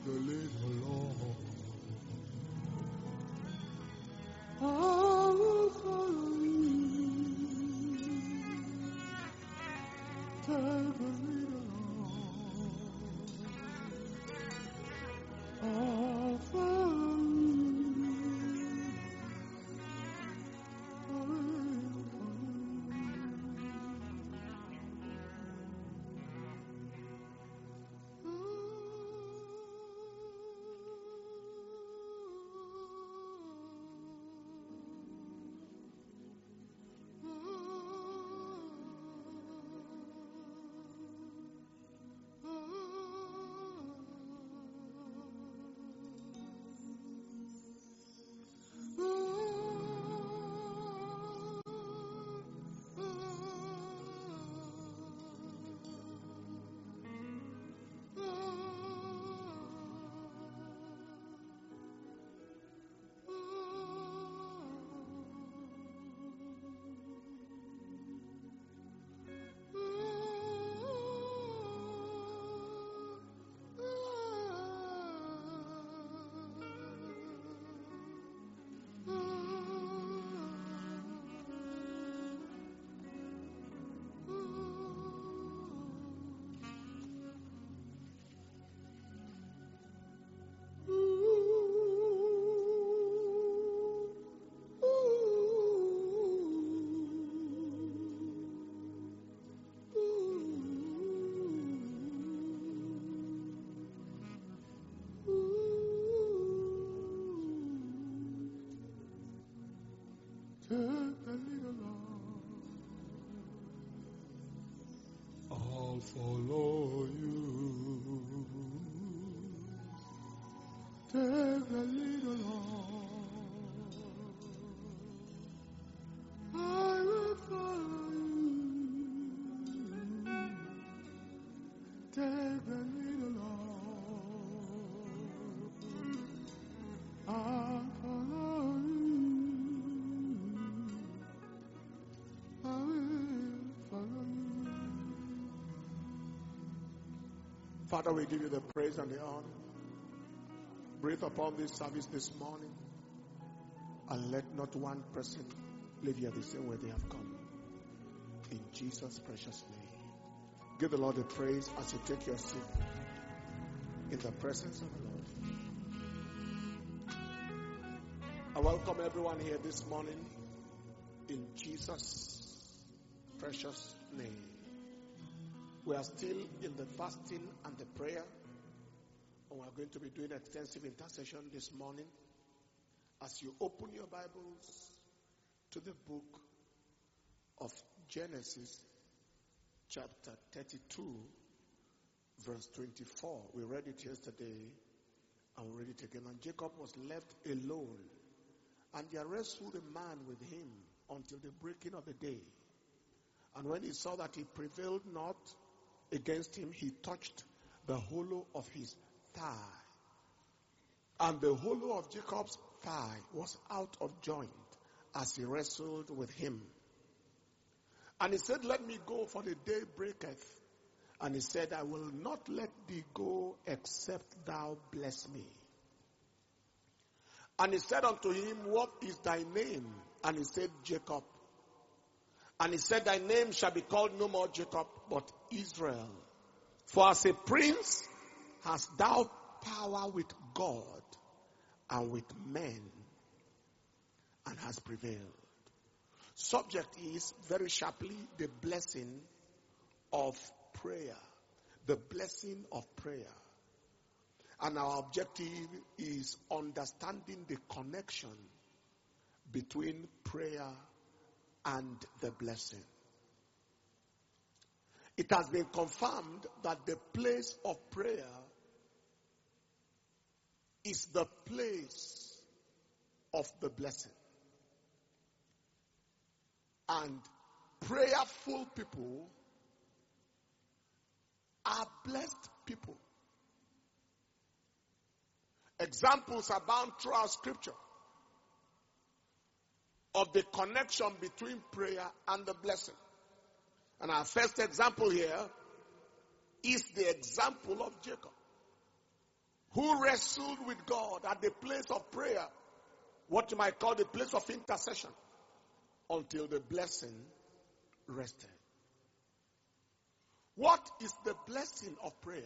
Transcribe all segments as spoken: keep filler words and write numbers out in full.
the little Lord. I will follow you. Take the little Lord. I'll follow you. I will follow Take the little Lord. I'll follow you. Take the little Lord. I will follow you. Take the little Lord. I'll follow you. I will follow you. Father, we give you the praise and the honor. Breathe upon this service this morning, and let not one person leave here the same way they have come. In Jesus' precious name. Give the Lord the praise as you take your seat in the presence of the Lord. I welcome everyone here this morning in Jesus' precious name. We are still in the fasting and the prayer. And we are going to be doing extensive intercession this morning. As you open your Bibles to the book of Genesis, chapter thirty-two, verse twenty-four. We read it yesterday, and we read it again. And Jacob was left alone, and there wrestled a man with him until the breaking of the day. And when he saw that he prevailed not against him, he touched the hollow of his thigh. And the hollow of Jacob's thigh was out of joint as he wrestled with him. And he said, let me go, for the day breaketh. And he said, I will not let thee go except thou bless me. And he said unto him, what is thy name? And he said, Jacob. And he said, thy name shall be called no more Jacob, but Israel. For as a prince hast thou power with God and with men, and has prevailed. Subject is, very sharply, the blessing of prayer. The blessing of prayer. And our objective is understanding the connection between prayer and the blessing. It has been confirmed that the place of prayer is the place of the blessing. And prayerful people are blessed people. Examples abound throughout Scripture of the connection between prayer and the blessing. And our first example here is the example of Jacob, who wrestled with God at the place of prayer, what you might call the place of intercession, until the blessing rested. What is the blessing of prayer?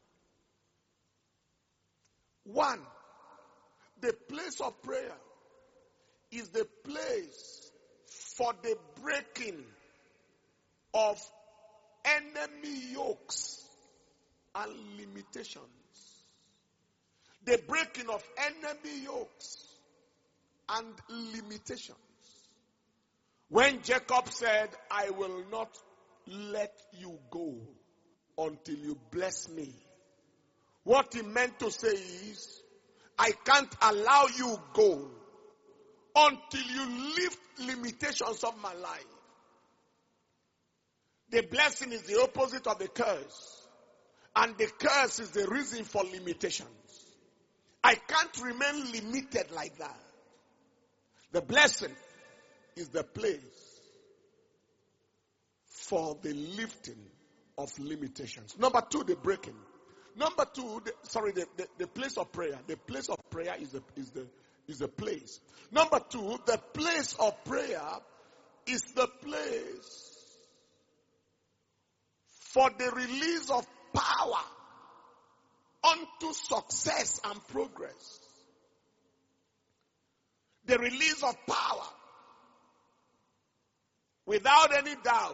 One, the place of prayer is the place for the breaking of enemy yokes and limitations. The breaking of enemy yokes and limitations. When Jacob said, I will not let you go until you bless me, what he meant to say is, I can't allow you go until you lift limitations of my life. The blessing is the opposite of the curse. And the curse is the reason for limitations. I can't remain limited like that. The blessing is the place for the lifting of limitations. Number two, the breaking. Number two, the, sorry, the, the, the place of prayer. The place of prayer is the, is the, is the place. Number two, the place of prayer is the place for the release of power unto success and progress. The release of power. Without any doubt,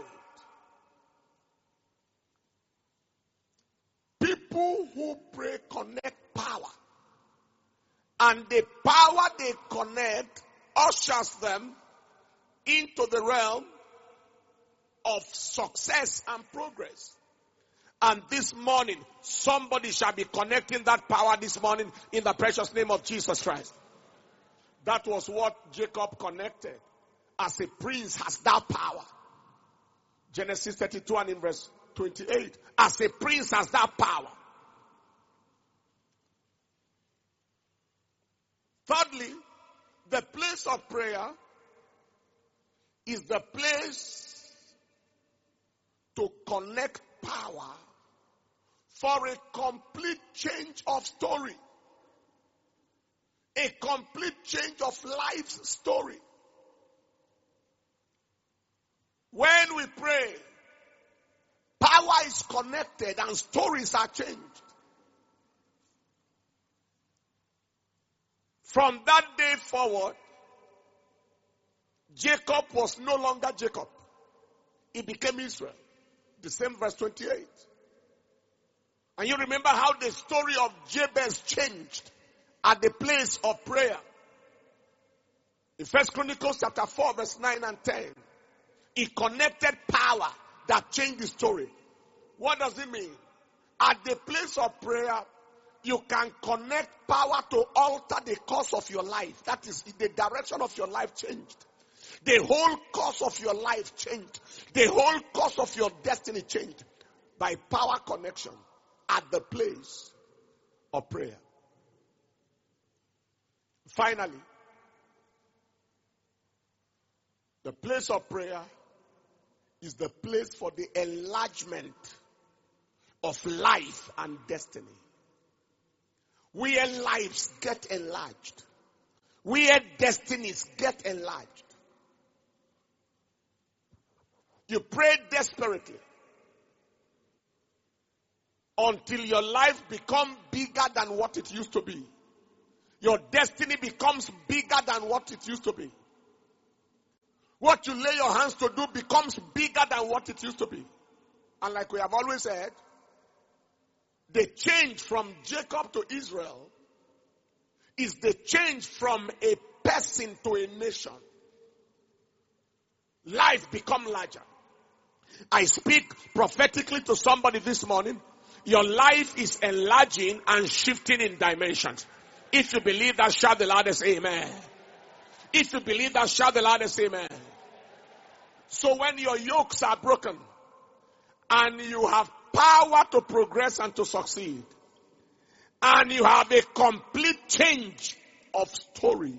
people who pray connect power. And the power they connect ushers them into the realm of success and progress. And this morning, somebody shall be connecting that power this morning in the precious name of Jesus Christ. That was what Jacob connected. As a prince has that power. Genesis thirty-two and in verse twenty-eight. As a prince has that power. Thirdly, the place of prayer is the place to connect power for a complete change of story. A complete change of life's story. When we pray, power is connected and stories are changed. From that day forward, Jacob was no longer Jacob. He became Israel. The same verse twenty-eight. And you remember how the story of Jabez changed at the place of prayer. In First Chronicles chapter four verse nine and ten. He connected power that changed the story. What does it mean? At the place of prayer, you can connect power to alter the course of your life. That is, the direction of your life changed. The whole course of your life changed. The whole course of your destiny changed by power connection at the place of prayer. Finally, the place of prayer is the place for the enlargement of life and destiny. Where lives get enlarged. Where destinies get enlarged. You pray desperately until your life becomes bigger than what it used to be. Your destiny becomes bigger than what it used to be. What you lay your hands to do becomes bigger than what it used to be. And like we have always said, the change from Jacob to Israel is the change from a person to a nation. Life become larger. I speak prophetically to somebody this morning. Your life is enlarging and shifting in dimensions. If you believe that, shout the loudest amen. If you believe that, shout the loudest amen. So when your yokes are broken and you have power to progress and to succeed, and you have a complete change of story,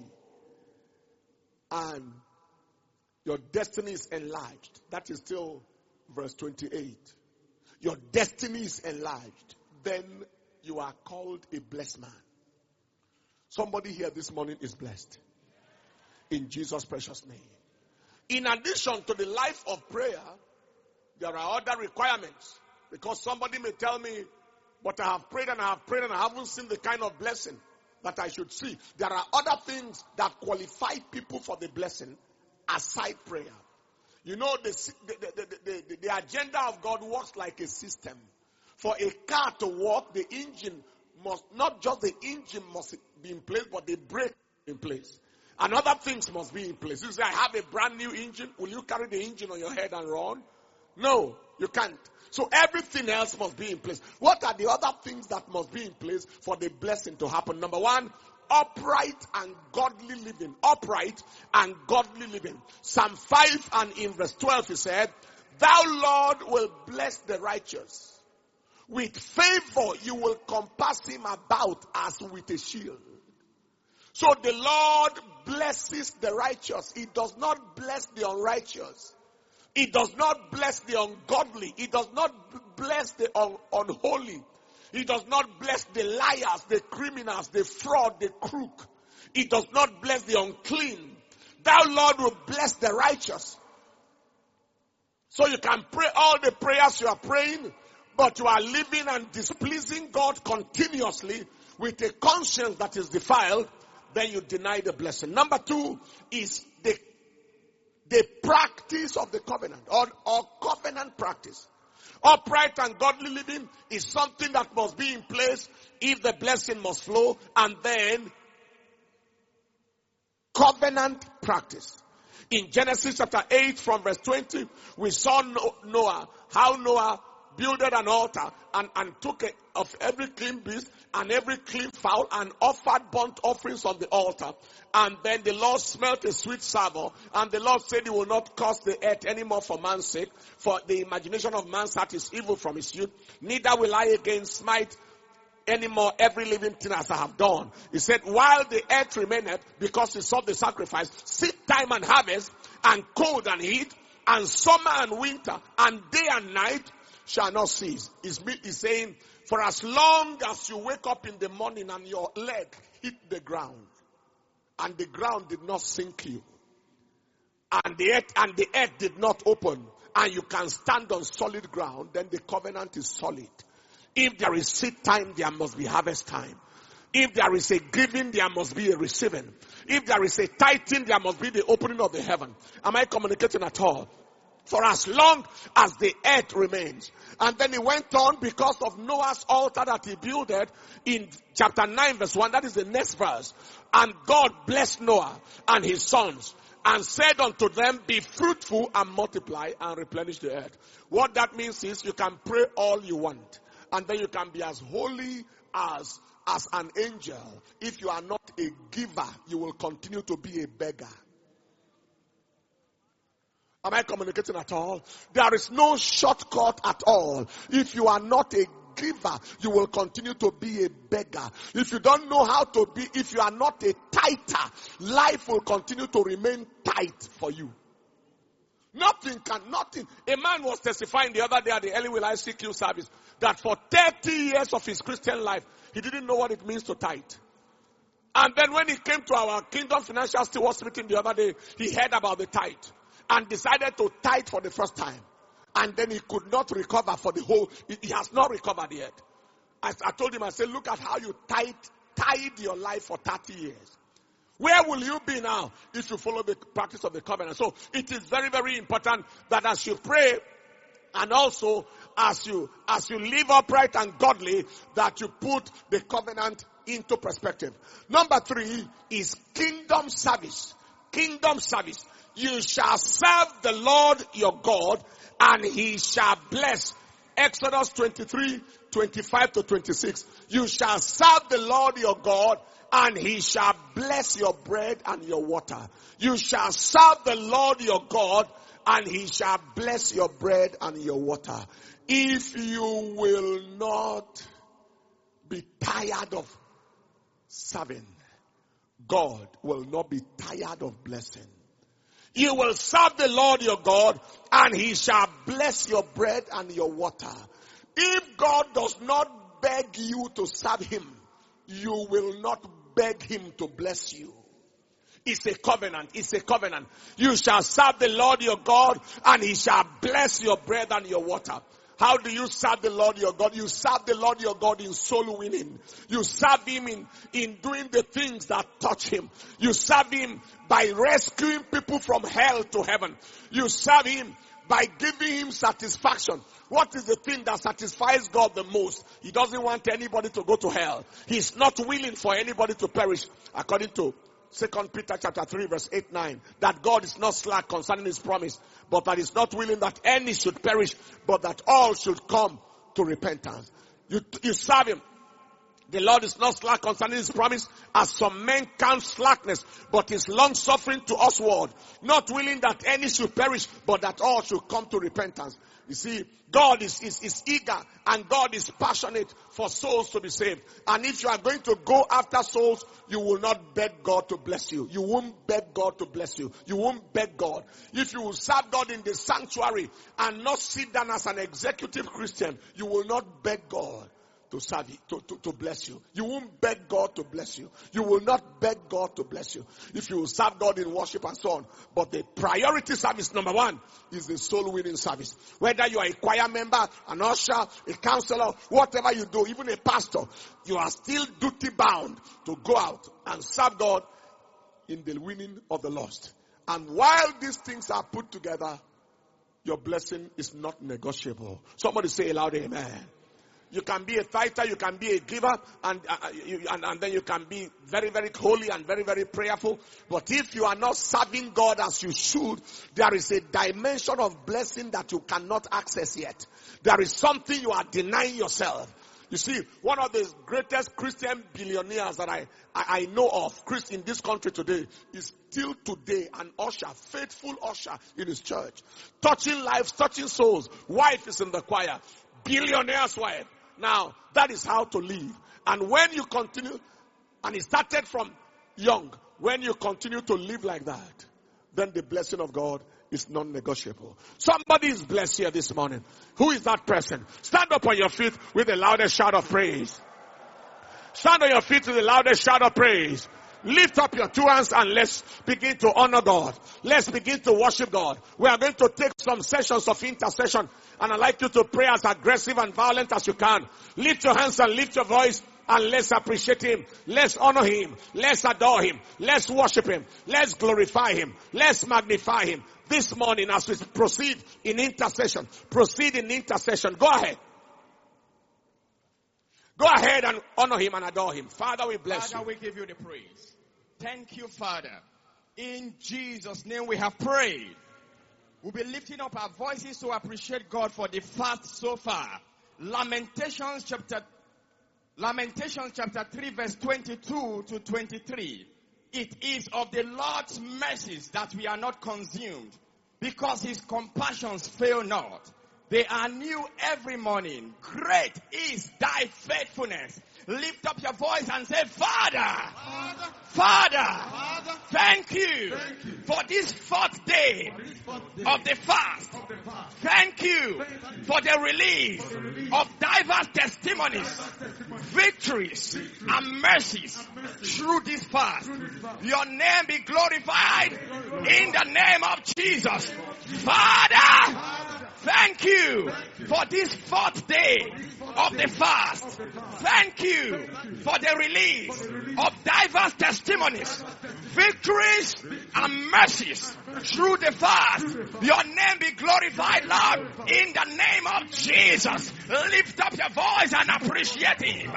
and your destiny is enlarged. That is still verse twenty-eight. Your destiny is enlarged. Then you are called a blessed man. Somebody here this morning is blessed. In Jesus' precious name. In addition to the life of prayer, there are other requirements. Because somebody may tell me, but I have prayed and I have prayed and I haven't seen the kind of blessing that I should see. There are other things that qualify people for the blessing aside prayer. You know, the, the, the, the, the, the agenda of God works like a system. For a car to work, the engine must, not just the engine must be in place, but the brake in place. And other things must be in place. You say, I have a brand new engine. Will you carry the engine on your head and run? No, you can't. So everything else must be in place. What are the other things that must be in place for the blessing to happen? Number one, upright and godly living. Upright and godly living. Psalm five and in verse twelve he said, Thou Lord will bless the righteous. With favor you will compass him about as with a shield. So the Lord blesses the righteous. He does not bless the unrighteous. He does not bless the ungodly. He does not bless the un- unholy. He does not bless the liars, the criminals, the fraud, the crook. He does not bless the unclean. Thou Lord will bless the righteous. So you can pray all the prayers you are praying, but you are living and displeasing God continuously with a conscience that is defiled, then you deny the blessing. Number two is the, the practice of the covenant or, or covenant practice. Upright and godly living is something that must be in place if the blessing must flow. And then covenant practice. In Genesis chapter eight from verse twenty, we saw Noah, how Noah builded an altar and, and took a, of every clean beast and every clean fowl and offered burnt offerings on the altar. And then the Lord smelt a sweet savour, and the Lord said he will not curse the earth anymore for man's sake, for the imagination of man's heart is evil from his youth. Neither will I again smite anymore every living thing as I have done. He said, while the earth remaineth, because he saw the sacrifice, seed time and harvest, and cold and heat, and summer and winter, and day and night shall not cease. He's, he's saying, for as long as you wake up in the morning and your leg hit the ground, and the ground did not sink you, and the earth, and the earth did not open, and you can stand on solid ground, then the covenant is solid. If there is seed time, there must be harvest time. If there is a giving, there must be a receiving. If there is a tithing, there must be the opening of the heaven. Am I communicating at all? For as long as the earth remains. And then he went on because of Noah's altar that he builded in chapter nine verse one. That is the next verse. And God blessed Noah and his sons and said unto them, be fruitful and multiply and replenish the earth. What that means is you can pray all you want. And then you can be as holy as, as an angel. If you are not a giver, you will continue to be a beggar. Am I communicating at all? There is no shortcut at all. If you are not a giver, you will continue to be a beggar. If you don't know how to be, if you are not a tither, life will continue to remain tight for you. Nothing can, nothing. A man was testifying the other day at the Early Will I C Q service that for thirty years of his Christian life, he didn't know what it means to tithe. And then when he came to our Kingdom Financial Stewards meeting the other day, he heard about the tithe and decided to tithe for the first time. And then he could not recover for the whole, he has not recovered yet. As I told him, I said, look at how you tithe, tithe your life for thirty years. Where will you be now if you follow the practice of the covenant? So it is very, very important that as you pray and also as you, as you live upright and godly, that you put the covenant into perspective. Number three is kingdom service. Kingdom service. You shall serve the Lord your God and he shall bless. Exodus twenty-three, twenty-five to twenty-six. You shall serve the Lord your God and he shall bless your bread and your water. You shall serve the Lord your God and he shall bless your bread and your water. If you will not be tired of serving, God will not be tired of blessing. You will serve the Lord your God and he shall bless your bread and your water. If God does not beg you to serve him, you will not beg him to bless you. It's a covenant. It's a covenant. You shall serve the Lord your God, and he shall bless your bread and your water. How do you serve the Lord your God? You serve the Lord your God in soul winning. You serve him in, in doing the things that touch him. You serve him by rescuing people from hell to heaven. You serve him by giving him satisfaction. What is the thing that satisfies God the most? He doesn't want anybody to go to hell. He's not willing for anybody to perish, according to Second Peter chapter three verse eight, nine. That God is not slack concerning his promise, but that he's not willing that any should perish, but that all should come to repentance. You, you serve him. The Lord is not slack concerning his promise, as some men count slackness, but is long suffering to usward, not willing that any should perish, but that all should come to repentance. You see, God is, is, is eager, and God is passionate for souls to be saved. And if you are going to go after souls, you will not beg God to bless you. You won't beg God to bless you. You won't beg God. If you will serve God in the sanctuary and not sit down as an executive Christian, you will not beg God to serve you, to, to, to bless you. You won't beg God to bless you. You will not beg God to bless you. If you will serve God in worship and so on. But the priority service, number one, is the soul winning service. Whether you are a choir member, an usher, a counselor, whatever you do, even a pastor, you are still duty bound to go out and serve God in the winning of the lost. And while these things are put together, your blessing is not negotiable. Somebody say aloud, amen. You can be a fighter, you can be a giver, and, uh, you, and and then you can be very, very holy and very, very prayerful. But if you are not serving God as you should, there is a dimension of blessing that you cannot access yet. There is something you are denying yourself. You see, one of the greatest Christian billionaires that I, I, I know of, Christ in this country today, is still today an usher, faithful usher in his church. Touching lives, touching souls. Wife is in the choir. Billionaire's wife. Now, that is how to live. And when you continue, and it started from young, when you continue to live like that, then the blessing of God is non-negotiable. Somebody is blessed here this morning. Who is that person? Stand up on your feet with the loudest shout of praise. Stand on your feet with the loudest shout of praise. Lift up your two hands and let's begin to honor God. Let's begin to worship God. We are going to take some sessions of intercession, and I'd like you to pray as aggressive and violent as you can. Lift your hands and lift your voice, and let's appreciate him. Let's honor him. Let's adore him. Let's worship him. Let's glorify him. Let's magnify him. This morning as we proceed in intercession, proceed in intercession. Go ahead. Go ahead and honor him and adore him. Father, we bless Father, you. we give you the praise. Thank you, Father. In Jesus' name we have prayed. We'll be lifting up our voices to appreciate God for the fast so far. Lamentations chapter, Lamentations chapter three verse twenty-two to twenty-three. It is of the Lord's mercies that we are not consumed, because his compassions fail not. They are new every morning. Great is thy faithfulness. Lift up your voice and say, Father, Father, Father, Father thank, you thank you for this fourth day, this fourth day of the fast. Of the fast. Thank you thank for the release, for the release of diverse testimonies, diverse testimonies victories, victories and mercies, and mercies through this fast. Through this fast. Your name be glorified, glorified in the name of Jesus. Father, Father thank you for this fourth day of the fast. Thank you for the release of diverse testimonies, victories and mercies through the fast. Your name be glorified, Lord, in the name of Jesus. Lift up your voice and appreciate him.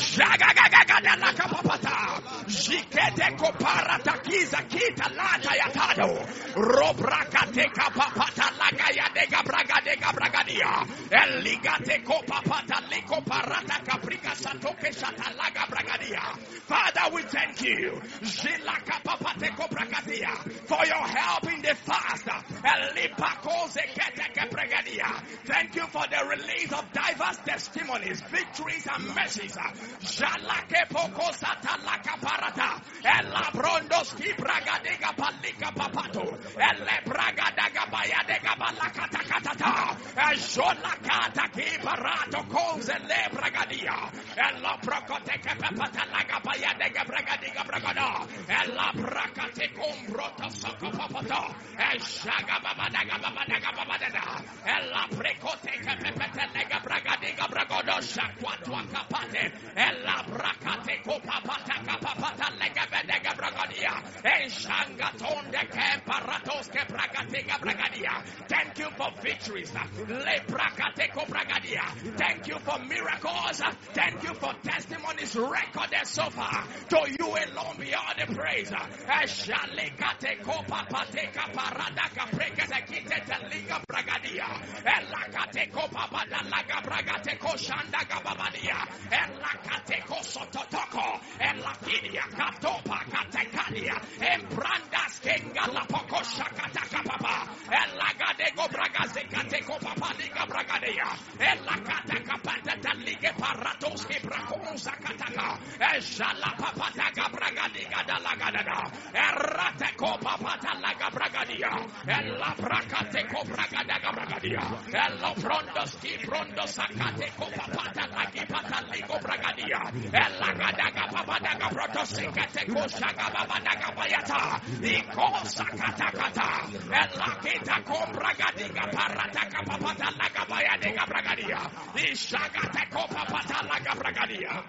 Bragadega bragadia, Eligate copapata lico parata caprica satoke satalaga bragadia. Father, we thank you, Zilaka papateco bragadia, for your help in the fast. Elipaco zeketeke bragadia. Thank you for the release of diverse testimonies, victories and mercies. Jalake poco satalaka parata, Elabrondoski bragadega palika papato, Ele bragadaga bayadega balakata. Katata, Jola Kata Kiparato Kose Le Bragadia, Ella Procote Capatalaga Bayadega Bragadiga Bragada, Ella Bracate Combrota Socopapoto, Eshaga Babadaga Babadaga Babada, Ella Precote Capatalega Bragadiga Bragado, Shaquatua Capate, Ella Bracate Copapata Capapata Lega Bedega Bragadia, Eshangaton de Camparatos Bragadiga Bragadia. Thank you for victories. Le Bracate Bragadia. Thank you for miracles. Thank you for testimonies recorded so far. To you alone be all the praise. Eshalikate Copapate Caparada Caprecate Liga Bragadia. Elakate Copabada Laga Bragate Koshanda Gababadia. Elakate Kosotoko. Elakidia Katopa Katekadia. Embrandas Kenga La Pokoshakata Kapapa. Elagade Go Bragaze Kateko Papa Liga Bragadea. Elakata Kapata Liga Paratoski Bracosa Kataka. Eshala Papataga Bragadiga Dalagadada. Erateko Papata Laga Bragadia. Ella Bracateko Bragadaga Bragadia. Ella Prondoski Prondos Akateko Papata Lagi Pataligo Bragadia. Ella Gadaga Papadaga Protosikateko Shaga Babadaga Bayata. Ikosa Katakata. Ella Kita Kombragadiga Parataka Papata Laga Bayadiga Bragadia. Ishagateko Papata Laga Bragadia.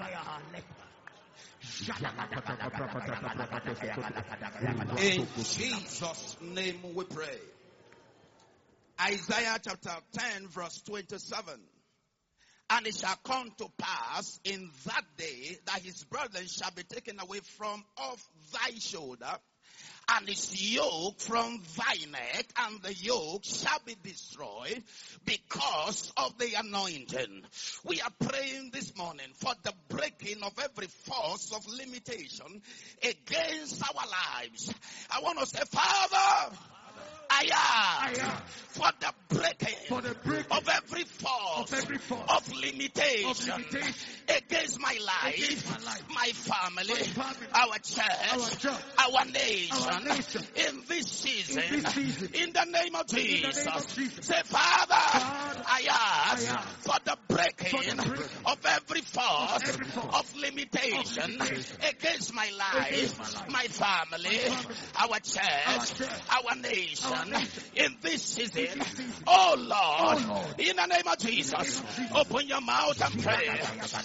In Jesus' name we pray. Isaiah chapter ten verse twenty-seven. And it shall come to pass in that day that his burden shall be taken away from off thy shoulder, and his yoke from thy neck, and the yoke shall be destroyed because of the anointing. We are praying this morning for the breaking of every force of limitation against our lives. I want to say, Father, I am for the breaking, for the breaking of every force of, every force of, limitation, of limitation against my life, against my, life my, family, my family, our church, our, church, our, nation, our nation, in this season, in, this season, in the name of Jesus. Name of Jesus. Say, Father, Father I, ask I ask for the breaking, for the breaking of every force of, every force of limitation, of limitation against my life, against my, life, my, family, my family, our church, our, church, our nation. In this season, oh Lord, oh Lord, in the name of Jesus, open your mouth and pray.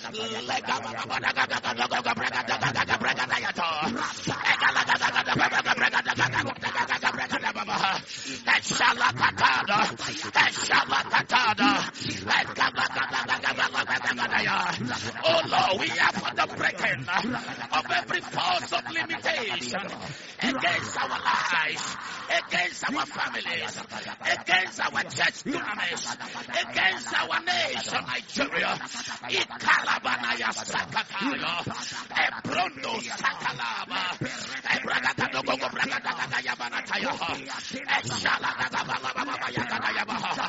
Oh Lord, we are for the breaking of every force of limitation against our lives, against our families, against our church dunamis, against our nation, Nigeria. Ikalabanaya Sakataya, Ebrondo Sakalaba, Ebragadagogo Bragadagayabanataya, Eshalagababayabayabaha,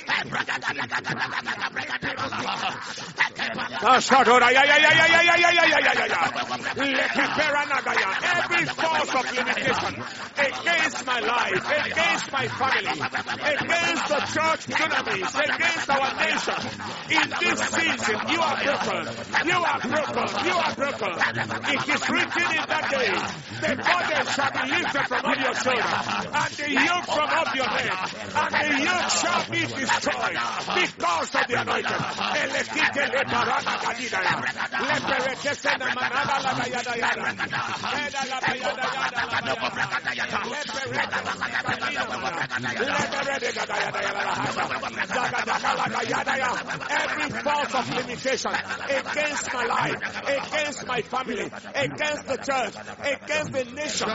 every force of limitation against my life, against my family, against the church dunamis, against our nation. In this season, you are broken. You are broken. You are broken. It is written in that day, the burden shall be lifted from off your shoulder, and the yoke from off your head, and the yoke shall be destroyed because of the anointing. Every force of limitation against my life, against my family, against the church, against the nation.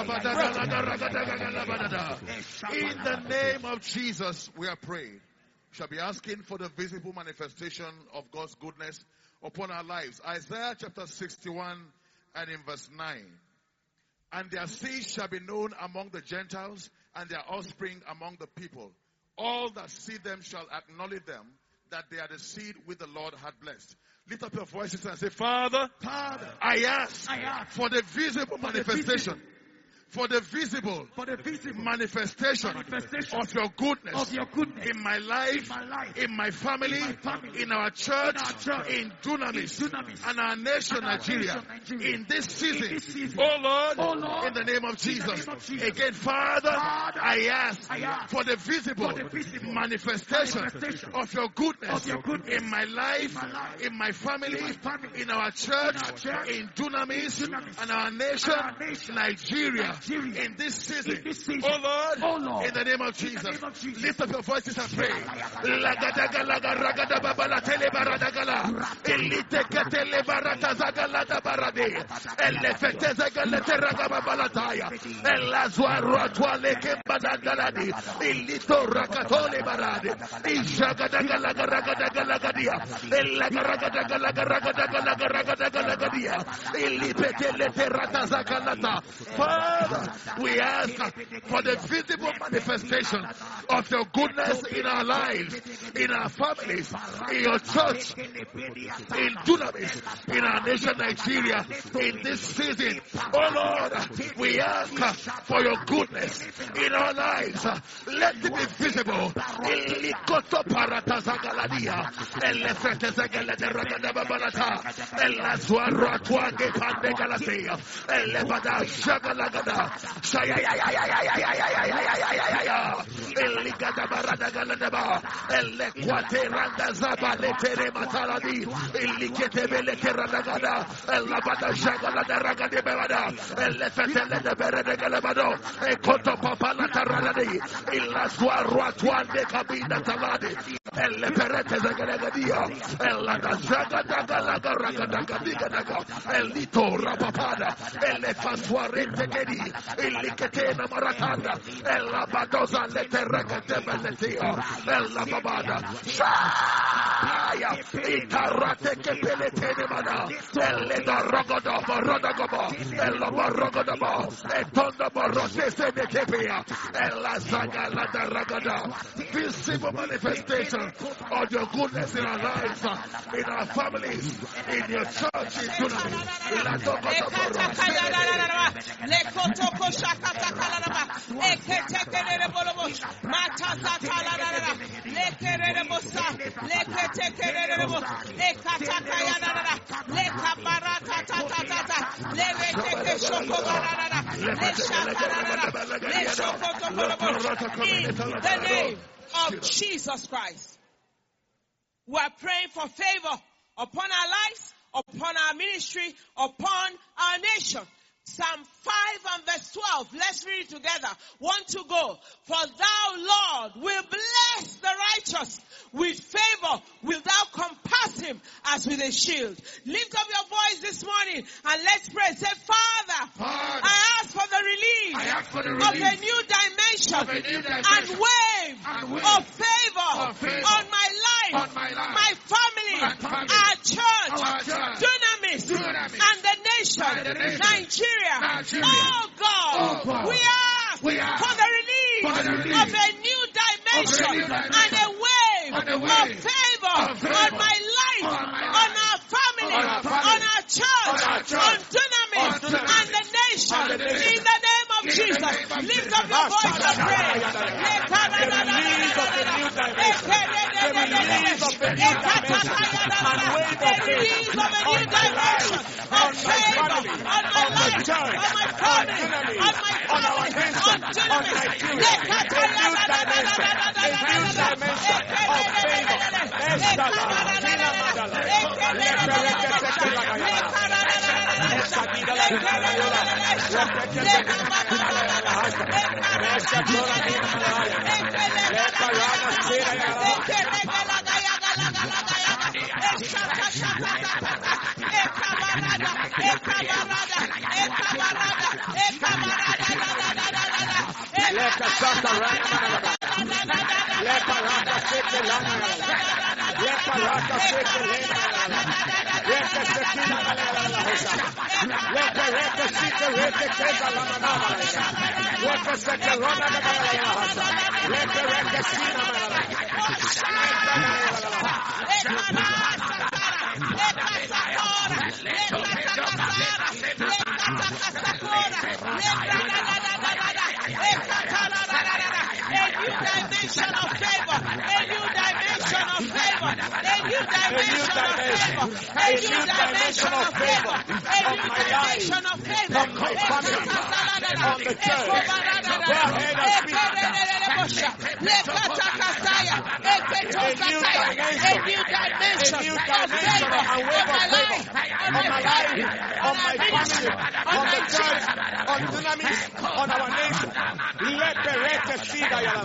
In the name of Jesus, we are praying. We shall be asking for the visible manifestation of God's goodness upon our lives. Isaiah chapter sixty-one and in verse nine. And their seed shall be known among the Gentiles, and their offspring among the people. All that see them shall acknowledge them, that they are the seed which the Lord had blessed. Lift up your voices and say, Father, Father I, ask I ask for the visible for manifestation the visible. For the visible, for the visible manifestation, manifestation of your goodness, of your goodness in my life, in my life, in my family, in, my family, in our church, in, our church, in Dunamis, in Dunamis, and our nation, and our Nigeria, nation, Nigeria, in this season. in this season. Oh, Lord, oh Lord, in the name of Jesus. Name of Jesus. Again, Father, Father, I, ask I ask for the visible, for the visible manifestation, manifestation of your goodness, of your goodness in my life, in, my life, in my family, in, my family, in our church, in, our church, in Dunamis, in Dunamis, and our nation, and our nation Nigeria, Nigeria, in this season. in this season. Oh, Lord, oh Lord, in the name of Jesus, name of Jesus. lift up your voices and pray. Lagadaga laga ragada babala tele baradagala. Elite ketele barata zagalada barade. Elle fete zagalete ragababalataya. Ella zuarua tuale kembadandaladi. Ilito rakatole barade. Ijagadaga laga ragadaga lagadia. Ella ragadaga laga ragadaga laga ragadaga lagadia. Ilipete lete rata zagalata. Father, we ask for the visible manifestation of your goodness in our lives, in our families, in your church, in Dunamis, in our nation Nigeria, in this season. Oh Lord, we ask for your goodness in our lives. Let it be visible. Ilikoto parata zagaladia. Elefete zagalete ragada babalata. Elazwa tuage pande galatea. Elevada shagalagada. Shaya Eligada barada galadaba, Elequate randa zaba letere mataladi, Elikete belete radagada, Elabada shagala de ragade bevada, Elefetele de berede galabado, Ekoto papala taradadi, Ilaswa ruatuan de cabina taladi, Eleperete zagadadia, Elada zagada galaga ragadaga daga, Elito rapapada, Elefaswarente gedi, Eliketena maratanda, Elabadoza lete ragadebeletio, Ella babada, Shaya, Itarate kepeletene mana, Eleda rogoda barodagaba, Ella barogodaba, Etonda barote sene kepia, Ella zagala da ragada, visible manifestation of your goodness in our lives, in our families, in your church, in Dunamis, in la dogoda barote. Lekotoko shakata kalaraba, eketekerere bolobo, matazatalala, lekerere bosa, leketekerere bo, ekatakayana, lekabarata tatata, lereteke shokobarara, leshakarara, leshokoto bolobo. In the name of Jesus Christ, we are praying for favor upon our lives, upon our ministry, upon our nation. Psalm five and verse twelve. Let's read it together. One to go. For thou, Lord, will bless the righteous. With favor wilt thou compass him as with a shield. Lift up your voice this morning and let's pray. Say, Father, Father, I ask for the release, I ask for the of release a new dimension, of a new dimension and wave, and wave of favor, of favor on my life, on my life, my family, my family, our church, our church, Dunamis, Dunamis, and the nation, and the nation, Nigeria. Nigeria. Oh God, Oh God, we ask we ask for the release, for the release of a new dimension, of a new dimension and a wave, and a of wave favor, of favor on my life, on my on, life, our family, on our family, on our church, on our church, on Dunamis, on Dunamis, and the nation. and the nation. In the name of In the Jesus, name of lift Jesus. up your voice and pray. The release of a new dimension, of favor, on my life, on my family, on my family, on Dunamis. Let dimension of favor, a new dimension of favor, a new dimension of favor, a new dimension of favor, a new dimension of favor, on my family, on the church. Go ahead and speak. A new dimension, A new dimension of favor on my life, on my family, on the church, on Dunamis, on our nation. Let the rest see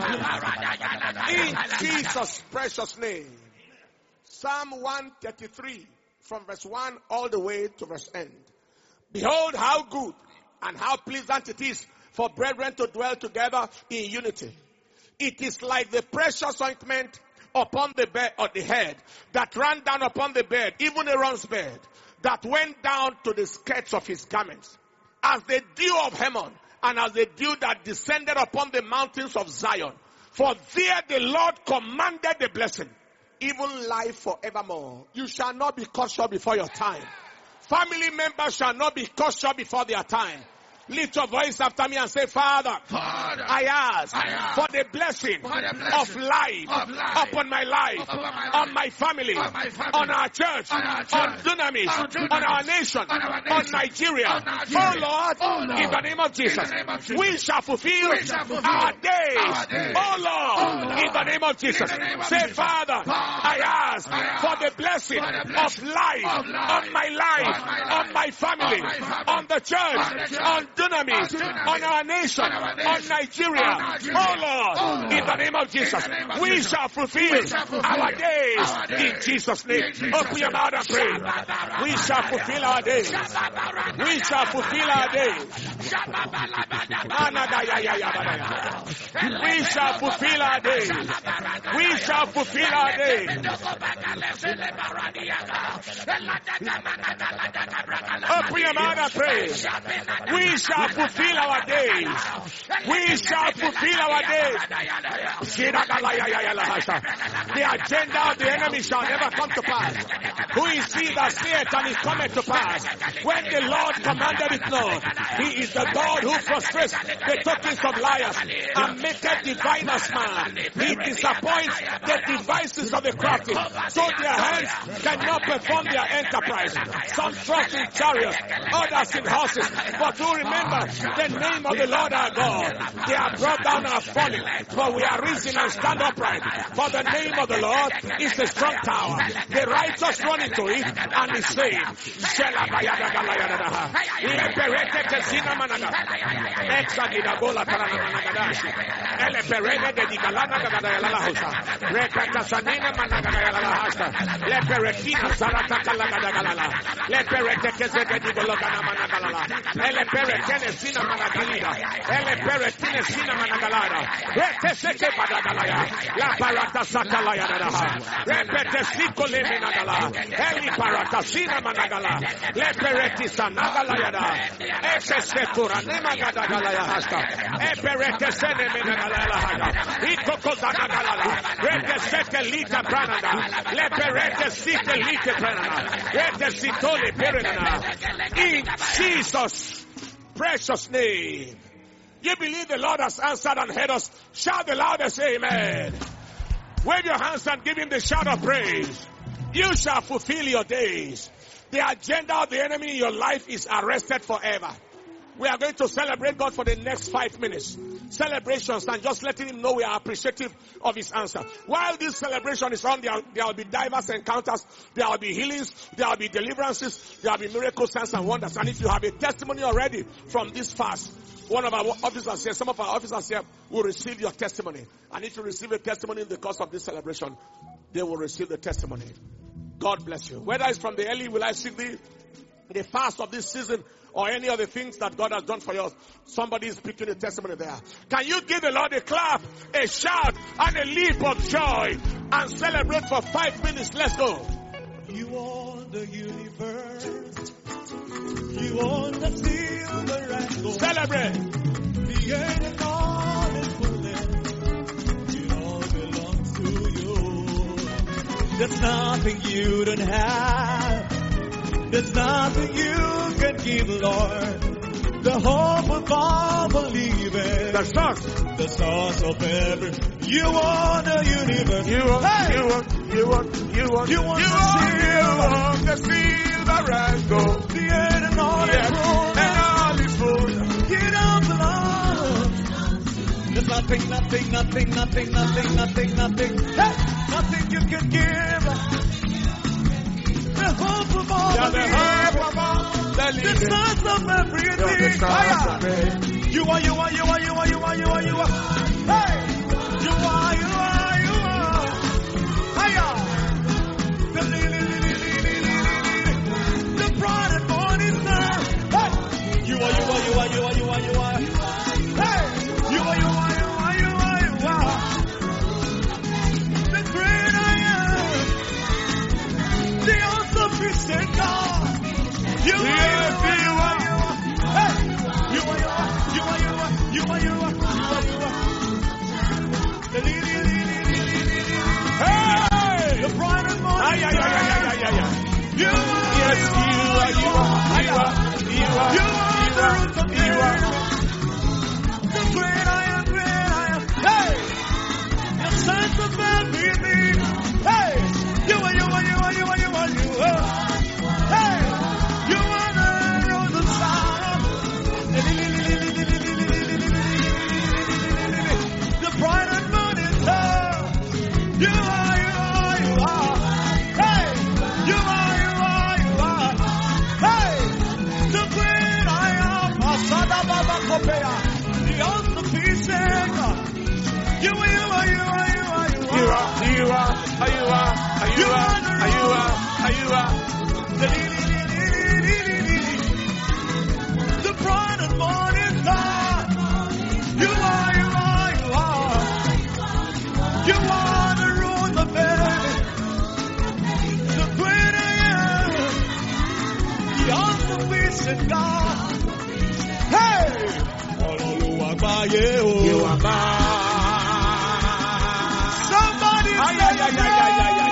in Jesus' precious name. Psalm one thirty-three, from verse one all the way to verse end. Behold how good and how pleasant it is for brethren to dwell together in unity. It is like the precious ointment upon the bed or the head that ran down upon the bed, even Aaron's bed, that went down to the skirts of his garments, as the dew of Hermon, and as the dew that descended upon the mountains of Zion. For there the Lord commanded the blessing, even life forevermore. You shall not be cut short before your time. Family members shall not be cut short before their time. Lift your voice after me and say, Father, Father, I ask, I ask for the blessing, for the blessing of, life, of life upon my life, upon my on life, my family, on my family, on our church, on our church, on Dunamis, on Dunamis, on our nation, on our on nation, Nigeria. on Nigeria. Oh Lord, Oh Lord, in the name of Jesus, in the name of Jesus, we shall fulfill, we shall fulfill our, days. our days. Oh Lord, Oh Lord, in the name of Jesus, in the name of say Jesus. Father, Father, I ask, I ask for the blessing, for the blessing of, life, of life, on my life, on my life, on my family, on my family, on the church, on the church, on Dunamis, on Dunamis, on our nation, on our nation, on Nigeria. on Nigeria. Oh Lord, Oh Lord, in the name of Jesus, in the name of we Jesus, shall fulfill, we shall fulfill our days, our days. in Jesus' name. In Jesus' Open your mouth and pray. We shall fulfill our days. We shall fulfill our days. We shall fulfill our days. We shall fulfill our days. Open your mouth and pray. We shall fulfill our days. We shall fulfill our days. The agenda of the enemy shall never come to pass. Who is he that saith and it cometh to pass? When the Lord commanded it not, he is the God who frustrates the tokens of liars and maketh diviners man. He disappoints the devices of the crafty, so their hands cannot perform their enterprise. Some trust in chariots, others in horses, but who remember the name of the Lord our God. They are brought down and are falling, but we are risen and stand upright. For the name of the Lord is a strong tower. The righteous run into it and is saved. La parata sakalaya da repete sikole menagala eli parata sina managala le pereti sanagala da ese sekura ne magada galaya hasta e perete sene menagala la haga ikoko zanagala rete sekelita pranada le perete sikelite pranada rete sitole perena. In Jesus' precious name. You believe the Lord has answered and heard us? Shout the loudest amen. Wave your hands and give him the shout of praise. You shall fulfill your days. The agenda of the enemy in your life is arrested forever. We are going to celebrate God for the next five minutes. Celebrations and just letting him know we are appreciative of his answer. While this celebration is on, there, there will be diverse encounters, there will be healings, there will be deliverances, there will be miracles, signs and wonders. And if you have a testimony already from this fast, one of our officers here, some of our officers here will receive your testimony. And if you receive a testimony in the course of this celebration, they will receive the testimony. God bless you. Whether it's from the early will I seek thee, the fast of this season, or any of the things that God has done for you, somebody is speaking a testimony there. Can you give the Lord a clap, a shout, and a leap of joy, and celebrate for five minutes? Let's go. You own the universe. You own the silver and gold. Celebrate. The earth and all its fullness. It all belongs to you. There's nothing you don't have. There's nothing you can give, Lord. The the hope of all believing. The source. The source of every. You are the universe. You are, Hey! you are, you are, you are, You are you the are, silver. the silver and gold. The earth and all Yes, is full. and all is full. You don't belong. There's nothing, nothing, nothing, nothing, nothing, nothing, nothing. Hey! Nothing you can give. The hope of all You are the believing. hope of all the The living. source of You are the everything. source Fire. of it. You are, you are, you are, you are, you are, you are, you are. Hey! You are, you are, you are. Hiya! The li- li- li- li- li- li- li- li- li- the bright and morning star. Hey! You are, you are, you are, you are, you are, you are. Hey! You are, you are, you are, you are, you are. The great I am. The all-sufficient God. You are, you are, you are, you are. Hey! You are, you are, you are, you are, you are, you are, you are, you are. The li- li- li- li- li- li- li- li- li- Hey! the bright and morning Ay, ay, ay, ay, ay, ay, ay, ay. You are, Yes, you are, you are, you are, you are, you are the root of you are. the great I am, great I am. Hey! The sense of everything. Hey! You are, you are, you are, you are, you are, you are. Hey! You are the root of Zion. The bright and morning star. You are, you are, you are. Hey! You are, you are, you are. Hey! The great I am. Asada Baba Kopea. The all-sufficient God. You are, you are, you are, you are, you You are. are, you are, you are, you are, you are, you are. The li- li- li- li- li- li- li- li. The bright and morning star. You are, you are, you are. You are the root of everything. The great I am. The all-sufficient God. Hey! Olúwàgbáyé o. You are mine. Somebody Ay, ay, ay, ay, ay, ay, ay.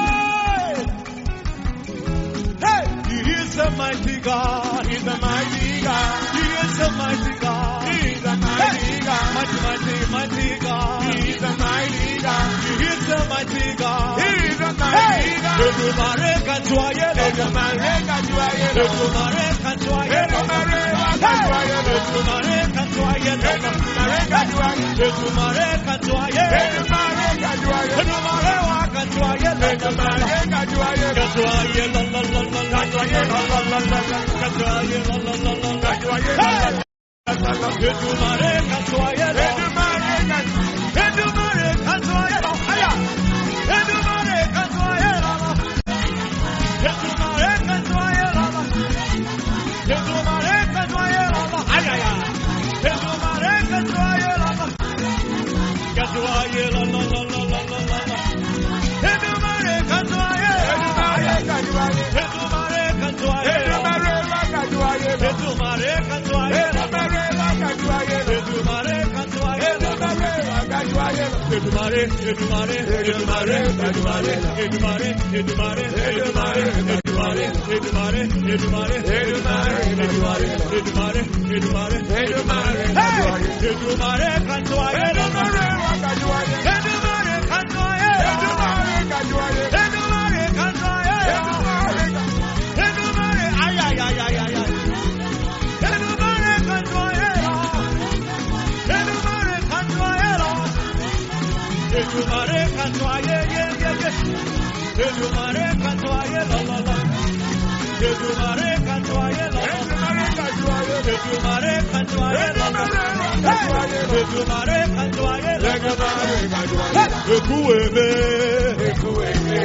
Hey! He is a mighty God. He's a mighty God. He is a mighty God. He's a mighty God. Mighty, mighty, mighty God. He's a mighty God. He is a mighty God. He's a mighty Hey! God. Èdùmàrè kájú ayé lọ. Èdùmàrè kájú ayé lọ. Èdùmàrè kájú ayé lọ. Èdùmàrè wá kájú ayé lọ. Èdùmàrè kájú ayé lọ. Èdùmàrè kájú ayé lọ. Èdùmàrè kájú ayé lọ. Èdùmàrè kájú ayé lọ. Èdùmàrè wá kájú ayé lọ. Èdùmàrè kájú ayé lọ. Kájú ayé lọ lọ lọ lọ. Kájú ayé lọ lọ lọ lọ lọ. Kájú ayé lọ lọ lọ lọ. Kájú ayé lọ lọ lọ lọ. Èdùmàrè kájú ayé lọ. Èdùmàrè kájú. Èdùmàrè kájú ayé lọ. Aya. Èdùmàrè kájú ayé lọ. Èdùmàrè kájú ayé lọ. Èdùmàrè kájú ayé lọ. Ayaya. Èdùmàrè kájú ayé lọ. Kájú ayé lọ lọ lọ lọ lọ lọ lọ. Èdùmàrè kájú ayé lọ. Èdùmàrè kájú ayé. Èdùmàrè kájú ayé lọ. Èdùmàrè wá kájú ayé lọ. Èdùmàrè kájú ayé lọ. Èdùmàrè wá kájú ayé lọ. Èdùmàrè kájú ayé lọ. Èdùmàrè wá kájú ayé lọ. Èdùmàrè, Èdùmàrè, Èdùmàrè, Èdùmàrè, Èdùmàrè, Èdùmàrè, Èdùmàrè, Èdùmàrè, Èdùmàrè, Èdùmàrè, Èdùmàrè, Èdùmàrè, Èdùmàrè, Èdùmàrè, Èdùmàrè Hey! kájú ayé. Èdùmàrè kájú ayé lọ. Èdùmàrè wá kájú ayé. Èdùmàrè kájú ayé lọ. Èdùmàrè kájú ayé. Èdùmàrè kájú ayé lọ. Èdùmàrè kájú. Èdùmàrè, ay, ay, ay, ay, ay, ay. Èdùmàrè kájú ayé lọ. Èdùmàrè kájú ayé lọ. Èdùmàrè kájú ayé, yé, yé, yé. Èdùmàrè kájú ayé lọ, lọ, lọ. Èdùmàrè kájú ayé lọ, lọ. Èdùmàrè kájú ayé. Èdùmàrè kájú ayé lọ, lọ. Èdùmàrè Èdùmàrè kájú ayé lọ, lọ. Èdùmàrè kájú ayé. Èkú èmé. Èkú èké.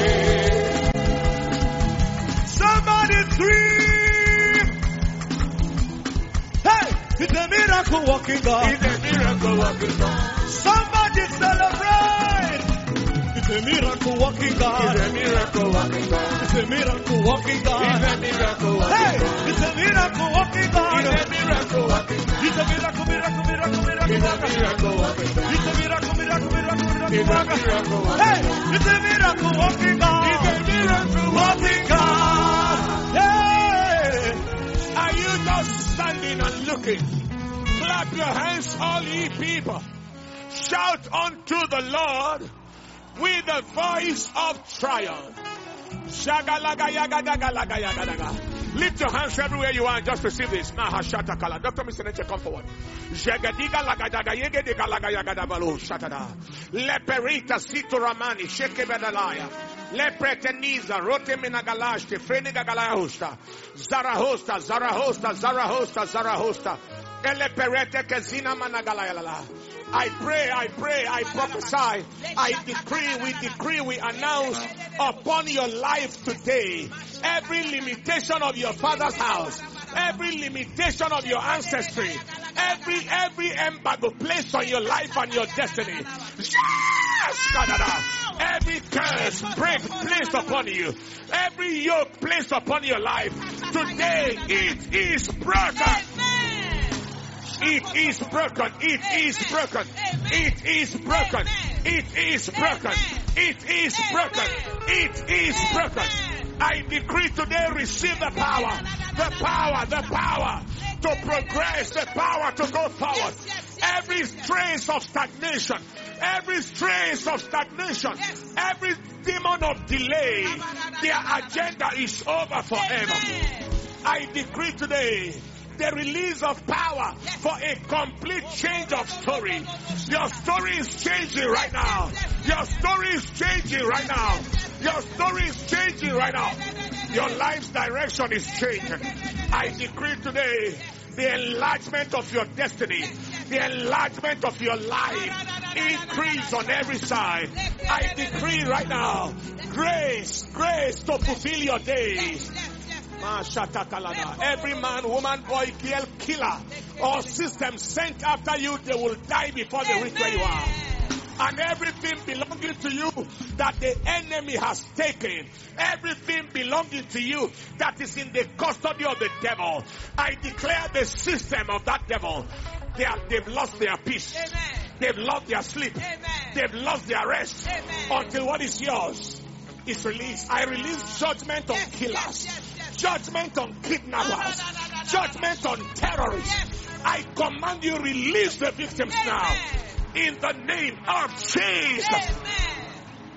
Somebody scream. Hey, it's a miracle walking God. He's a miracle working God. Somebody celebrate. It's a miracle walking He's God. a miracle working God. It's a miracle walking He's a God. miracle Hey, working God. it's a miracle walking He's God. a miracle working God. It's a miracle, miracle, miracle, miracle, He's a miracle. miracle working God. It's a miracle, miracle, miracle, miracle, He's a miracle. miracle working Hey, it's a miracle walking God. He's a miracle Walking God. Hey. Are you just standing and looking? Clap your hands, all ye people. Shout unto the Lord with the voice of triumph. Lift your hands everywhere you are and just receive this. Doctor Mister Neche, come forward. Leperita situramani shekebedalaya. Lepreteniza roteminagalaste frenigagalahosta. Zarahosta, Zarahosta, Zarahosta, Zarahosta. Eleperete kezina managalaya. I pray, I pray, I prophesy, I decree, we decree, we announce upon your life today, every limitation of your father's house, every limitation of your ancestry, every, every embargo placed on your life and your destiny. Every curse break placed upon you, every yoke placed upon your life, today it is broken. It is broken. It is broken. It is broken. It is broken. It is broken. It is broken. I decree today, receive the power, the power, the power to progress, the power to go forward. Every trace of stagnation, every trace of stagnation, every demon of delay, their agenda is over forever. I decree today, the release of power for a complete change of story. Your story is changing right now. Your story is changing right now. Your story is changing right now. Your life's direction is changing. I decree today the enlargement of your destiny, the enlargement of your life, increase on every side. I decree right now, grace, grace to fulfill your days. Every man, woman, boy, girl, killer, or system sent after you, they will die before they reach where you are. And everything belonging to you that the enemy has taken, everything belonging to you that is in the custody of the devil, I declare the system of that devil, they are, they've lost their peace. Amen. They've lost their sleep. Amen. They've lost their rest. Amen. Until what is yours is released. I release judgment on yes, killers. Yes, yes. Judgment on kidnappers. No, no, no, no, no, judgment on terrorists. Yes. I command you, release the victims Amen. Now. In the name of Jesus. Amen.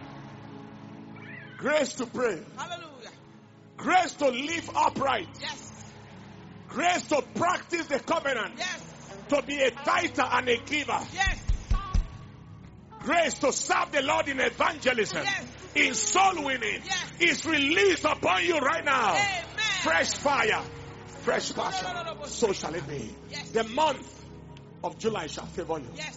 Grace to pray. Hallelujah. Grace to live upright. Yes. Grace to practice the covenant. Yes. To be a tither and a giver. Yes. Grace to serve the Lord in evangelism. Yes. In soul winning. Yes. Is released upon you right now. Amen. Fresh fire, fresh passion. No, no, no, no, no. So shall it be. Yes. The month of July shall favor you. Yes.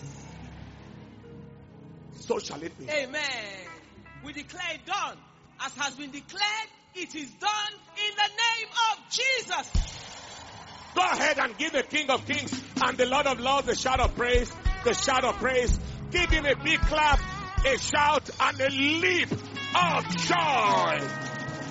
So shall it be. Amen. We declare it done. As has been declared, it is done in the name of Jesus. Go ahead and give the King of Kings and the Lord of Lords the shout of praise. The shout of praise. Give him a big clap, a shout, and a leap of joy.